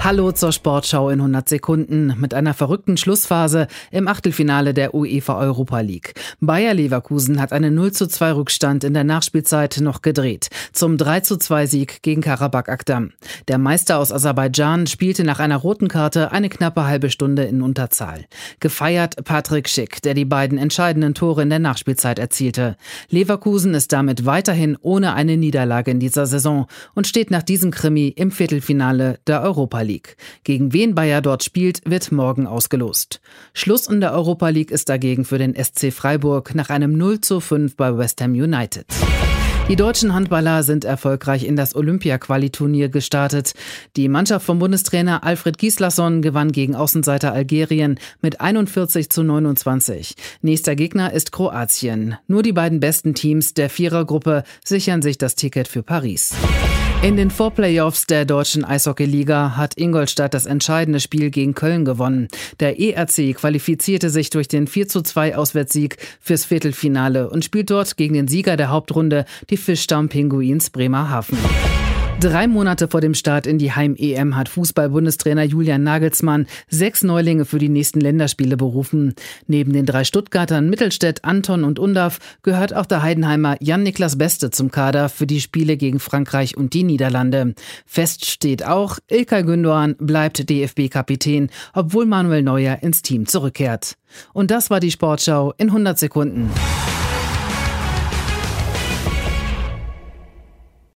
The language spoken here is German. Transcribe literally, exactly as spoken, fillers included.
Hallo zur Sportschau in hundert Sekunden mit einer verrückten Schlussphase im Achtelfinale der UEFA Europa League. Bayer Leverkusen hat einen null zu zwei Rückstand in der Nachspielzeit noch gedreht, zum drei zu zwei Sieg gegen Karabakh Akdam. Der Meister aus Aserbaidschan spielte nach einer roten Karte eine knappe halbe Stunde in Unterzahl. Gefeiert Patrick Schick, der die beiden entscheidenden Tore in der Nachspielzeit erzielte. Leverkusen ist damit weiterhin ohne eine Niederlage in dieser Saison und steht nach diesem Krimi im Viertelfinale der Europa League. Gegen wen Bayer dort spielt, wird morgen ausgelost. Schluss in der Europa League ist dagegen für den S C Freiburg nach einem null zu fünf bei West Ham United. Die deutschen Handballer sind erfolgreich in das Olympia-Quali-Turnier gestartet. Die Mannschaft von Bundestrainer Alfred Gislason gewann gegen Außenseiter Algerien mit einundvierzig zu neunundzwanzig. Nächster Gegner ist Kroatien. Nur die beiden besten Teams der Vierergruppe sichern sich das Ticket für Paris. In den Vorplayoffs der deutschen Eishockey-Liga hat Ingolstadt das entscheidende Spiel gegen Köln gewonnen. Der E R C qualifizierte sich durch den vier zu zwei Auswärtssieg fürs Viertelfinale und spielt dort gegen den Sieger der Hauptrunde, die Fischtown Pinguins Bremerhaven. Drei Monate vor dem Start in die Heim-E M hat Fußball-Bundestrainer Julian Nagelsmann sechs Neulinge für die nächsten Länderspiele berufen. Neben den drei Stuttgartern Mittelstädt, Anton und Undav gehört auch der Heidenheimer Jan-Niklas Beste zum Kader für die Spiele gegen Frankreich und die Niederlande. Fest steht auch, İlkay Gündoğan bleibt D F B-Kapitän, obwohl Manuel Neuer ins Team zurückkehrt. Und das war die Sportschau in hundert Sekunden.